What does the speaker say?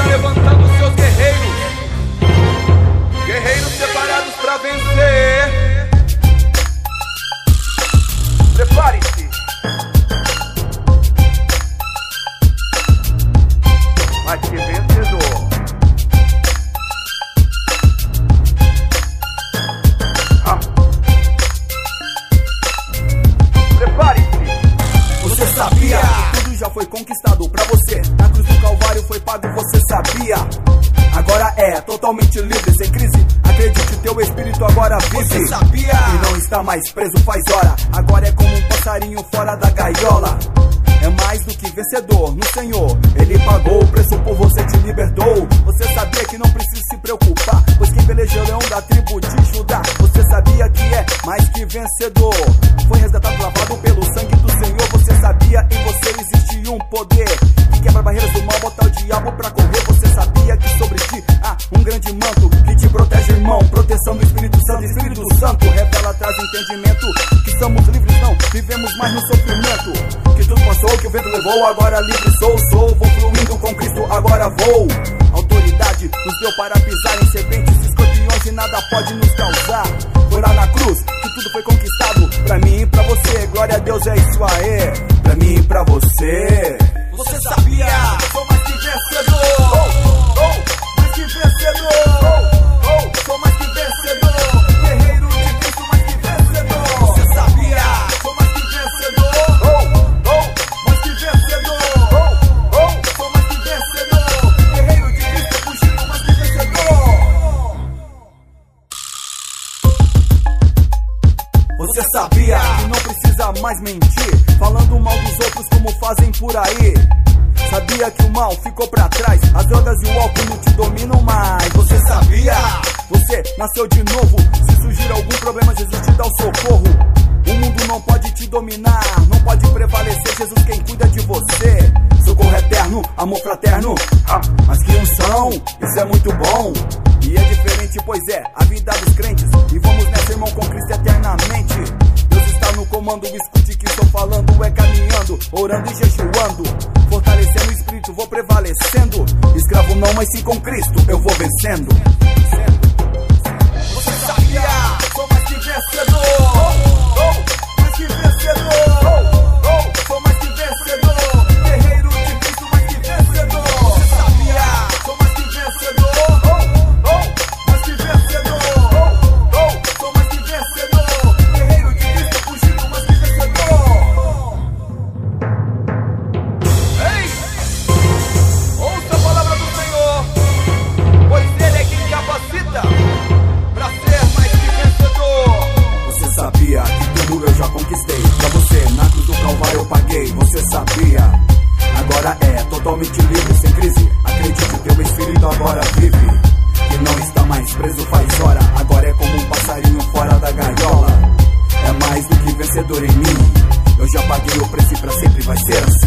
levantando seus guerreiros, guerreiros preparados para vencer. Prepare-se. Mais que vencedor. Prepare-se. Você sabia que tudo já foi conquistado pra você? Na cruz do Calvário foi pago, você sabia? Agora é totalmente livre, sem crise. Acredite, teu espírito agora vive. Você sabia? E não está mais preso faz hora. Agora é como um passarinho fora da gaiola. É mais do que vencedor no Senhor. Ele pagou o preço por você, te libertou. Você sabia que não precisa se preocupar, pois quem pelejou é o leão da tribo de Judá. Você sabia que é mais que vencedor. Foi resgatado, lavado pelo sangue do Senhor. Você sabia, em você existe um poder que quebra barreiras do mal, bota o diabo pra correr. Você sabia que sobre ti há um grande manto que te protege, irmão. Proteção do Espírito Santo. Espírito Santo revela, traz entendimento que somos livres, não vivemos mais no sofrimento. Que tudo passou, que o vento levou, agora livre sou. Vou fluindo com Cristo, agora vou. Autoridade nos deu para pisar em serpentes, escorpiões e nada pode nos causar. Foi lá na cruz que tudo foi conquistado. Pra mim e pra você, glória a Deus, é isso aí. Pra mim e pra você. Você sabia? Sou mais que vencedor. Mais que vencedor. Sou mais que vencedor. Guerreiro de Cristo, mais que vencedor. Você sabia? Sou mais que vencedor. Mais que vencedor. Sou mais que vencedor. Guerreiro de Cristo, fugindo, mais que vencedor. Você sabia que não precisa mais mentir, falando mal dos outros como fazem por aí. Sabia que o mal ficou pra trás, as drogas e o álcool não te dominam mais. Você sabia? Você nasceu de novo, se surgir algum problema Jesus te dá o socorro. O mundo não pode te dominar, não pode prevalecer, Jesus quem cuida de você. Socorro eterno, amor fraterno, mas que unção, isso é muito bom. E é diferente, pois é a vida dos crentes. E vamos nessa, irmão, com Cristo eternamente. Deus está no comando, escute que estou falando. É caminhando, orando e jejuando, fortalecendo o espírito, vou prevalecendo. Escravo não, mas sim com Cristo eu vou vencendo. Você sabia? Sou mais que vencedor. Mais que vencedor. Sou mais que vencedor. Guerreiro de Cristo, mais que vencedor. Você sabia? Sou mais que vencedor. Mais que vencedor. Sou mais que vencedor. Guerreiro de Cristo, fugindo, mais que vencedor. Ei! Ouça a palavra do Senhor, pois Ele é quem capacita pra ser mais que vencedor. Você sabia que tudo eu já conquistei? Pra você, na cruz do Calvário eu paguei. Você sabia? Agora é totalmente livre, sem crise. Acredite, teu espírito agora vive. Que não está mais preso faz hora. Agora é como um passarinho fora da gaiola. É mais do que vencedor em mim. Eu já paguei o preço e pra sempre vai ser assim.